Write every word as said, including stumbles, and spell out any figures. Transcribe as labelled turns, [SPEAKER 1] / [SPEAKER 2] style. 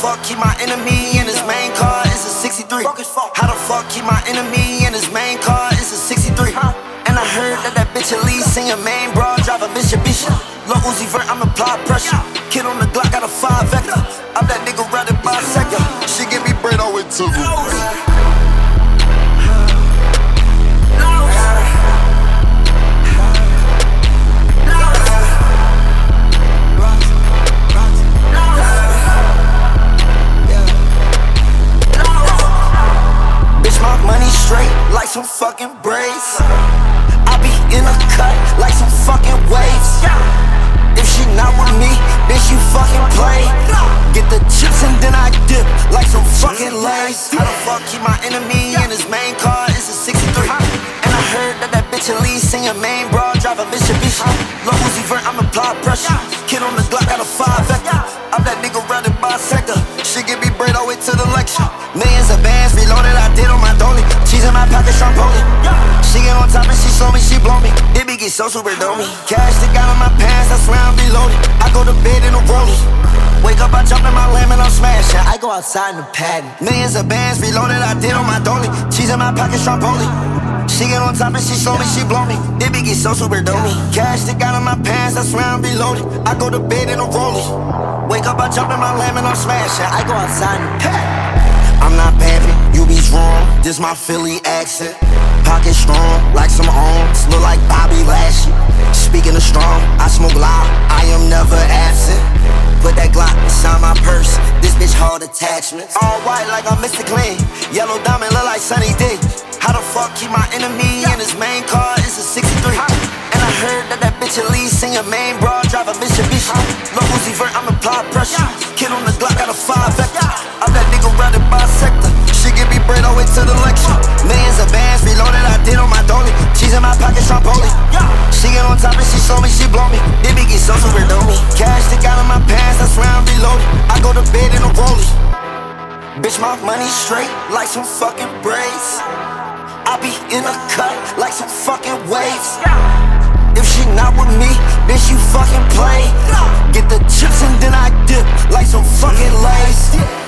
[SPEAKER 1] fuck keep my enemy in his main car? It's a sixty-three. How the fuck keep my enemy in his main car? It's a sixty-three. And I heard that that bitch Elise sing your main bra, drive a Mitsubishi. Lil Uzi Vert, I'm apply pressure. Kid on the Glock, got a five vector. I'm that nigga riding by sector.
[SPEAKER 2] She give me bread, I went to the
[SPEAKER 1] like some fucking braids. I be in a cut like some fucking waves. If she not with me, then she fucking play. Get the chips and then I dip like some fucking lays. How the fuck keep my enemy in his main car? It's a sixty-three. And I heard that that bitch Elise sing your main bra, drive a Mitsubishi. Lil Uzi Vert, I'm apply pressure. Kid on the Glock, got a five vector. I'm that nigga riding by sector. She give me bread all the way to the lecture. Millions of bands reloaded, I did on my dolly. She's in my pocket, Stromboli. She get on top and she show me, she blow me. It be get so super domey. Cash stick out of my pants, I swear I'm reloaded. I go to bed in a rollie. Wake up, I jump in my lamb and I'm smashing. I go outside in the patent. Millions of bands reloaded, I did on my dolly. She's in my pocket, Stromboli. She get on top and she show me, she blow me. It be get so super domey. Cash stick out of my pants, I swear I'm reloaded. I go to bed in a rollie. Wake up, I jump in my lamb and I'm smashing. I go outside in the patent. I'm not pamping, you be strong. This my Philly accent. Pocket strong, like some arms. Look like Bobby Lashley. Speaking of strong, I smoke loud. I am never absent. Put that Glock inside my purse. This bitch hard attachments. All white like I'm Mister Clean. Yellow diamond look like Sunny D. How the fuck keep my enemy in his main car? It's a sixty-three. And I heard that that bitch Elise sing your main bra, drive a Mitsubishi. Lil Uzi Vert, I'm apply pressure. Kid on the Glock, got a five vector. I'm that nigga riding by sector. She give me bread all the way to the lecture. Millions of bands reloaded, I did on my dolly. She's in my pocket, Stromboli. She get on top and she show me, she blow me. It be get so super domey. Cash stick out of my pants, I swear I'm reloaded. I go to bed in a rollie. Bitch, my money straight like some fucking braids. I be in a cut like some fucking waves. If she not with me, then she fucking play. Get the chips and then I dip like some fucking lays.